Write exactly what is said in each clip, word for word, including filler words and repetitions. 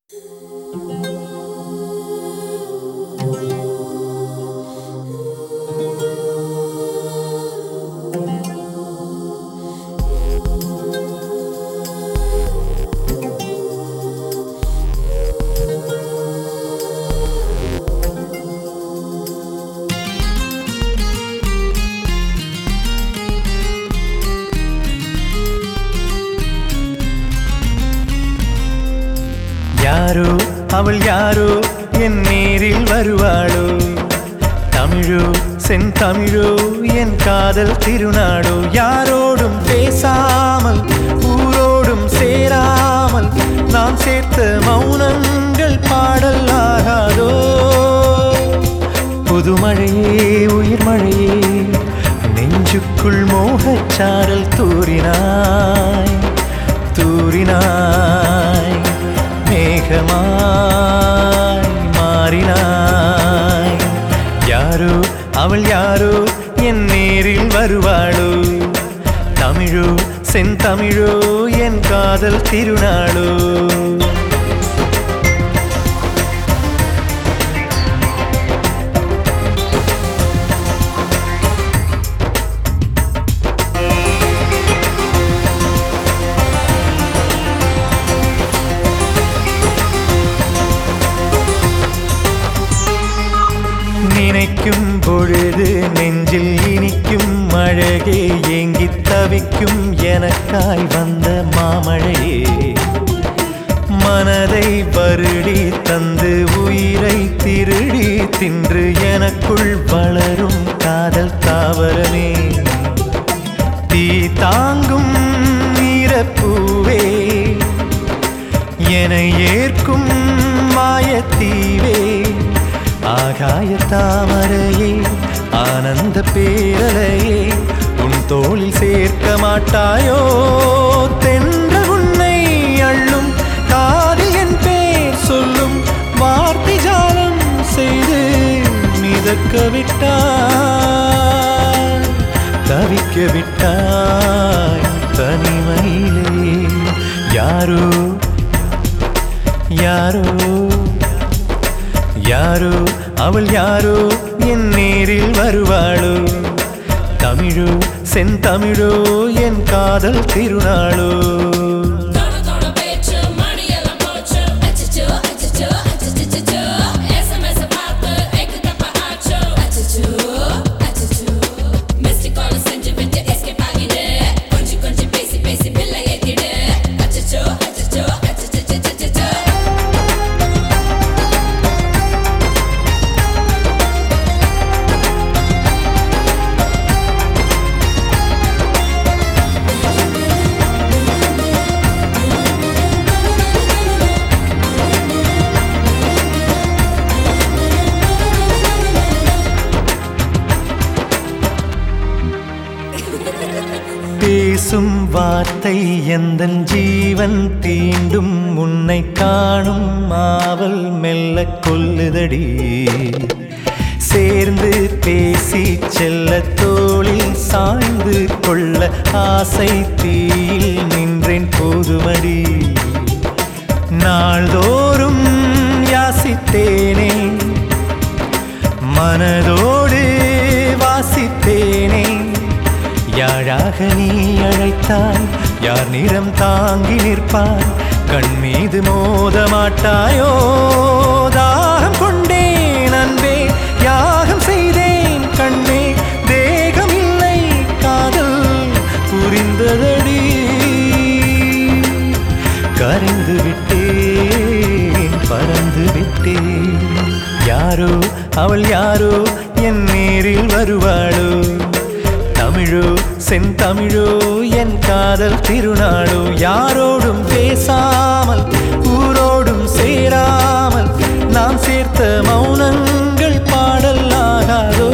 யாரோ அவள் யாரோ என் நேரில் வருவாளோ தமிழோ செந்தமிழோ என் காதல் திருநாடோ யாரோடும் பேசாமல் ஊரோடும் சேராமல் நாம் சேர்த்த மௌனங்கள் பாடல் ஆகாதோ புதுமழையே உயிர் மழையே நெஞ்சுக்குள் மோகச்சாரல் தூறினாய் தூறினாய் மேகமாய் மாறினாய் யாரோ அவள் யாரோ என் நேரில் வருவாளோ தமிழோ செந்தமிழோ என் காதல் திருநாளோ நினைக்கும் பொழுது நெஞ்சில் இனிக்கும் அழகே ஏங்கித் தவிக்கும் எனக்காய் வந்த மாமழையே மனதை வருடி தந்து உயிரை திருடி தின்று எனக்குள் வளரும் காதல் தாவரமே தீ தாங்கும் நீரப்பூவே என ஏற்கும் மாயத்தீவே ஆகாய தாமரையே ஆனந்த பேரலையே உன் தோளில் சேர்க்க மாட்டாயோ தென்றல் உன்னை அள்ளும் காதில் என் பேர் சொல்லும் வார்த்தை ஜாலம் செய்து மிதக்க விட்டாய் தவிக்க விட்டாய் தனிமையிலே யாரோ யாரோ யாரோ அவள் யாரோ என் நேரில் வருவாளோ தமிழோ செந்தமிழோ என் காதல் திருநாளோ பேசும் வார்த்தை எந்தன் ஜீவன் தீண்டும் உன்னை காணும் ஆவல் மெல்ல கொல்லுதடி சேர்ந்து பேசி செல்ல தோளில் சாய்ந்து கொள்ள ஆசை தீயில் நின்றேன் போதுமடி நாள்தோறும் யாசித்தேனே மனதோடு வாசித்தேனே யாழாக நீ அழைத்தாய் யார் நிறம் தாங்கி நிற்பாய் கண் மீது மோத மாட்டாயோ தாகம் கொண்டேன் அன்பே யாகம் செய்தேன் கண்ணே தேகம் இல்லை காதல் புரிந்ததடி கரைந்து விட்டேன் பறந்து விட்டேன் யாரோ அவள் யாரோ என் நேரில் வருவாளோ தமிழோ செந்தமிழோ என் காதல் திருநாளோ யாரோடும் பேசாமல் ஊரோடும் சேராமல் நாம் சேர்த்த மௌனங்கள் பாடல் ஆகாதோ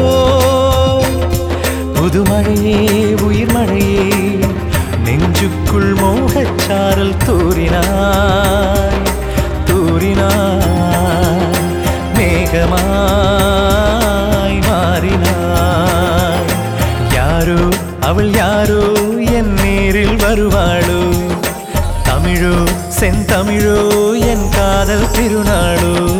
புதுமழையே உயிர் மழையே நெஞ்சுக்குள் மோகச்சாரல் தூறினாய் தூறினாய் மேகமாய் மாறினாய் யாரோ அவள் யாரோ என் நேரில் வருவாளோ தமிழோ செந்தமிழோ என் கா காதல் திருநாளோ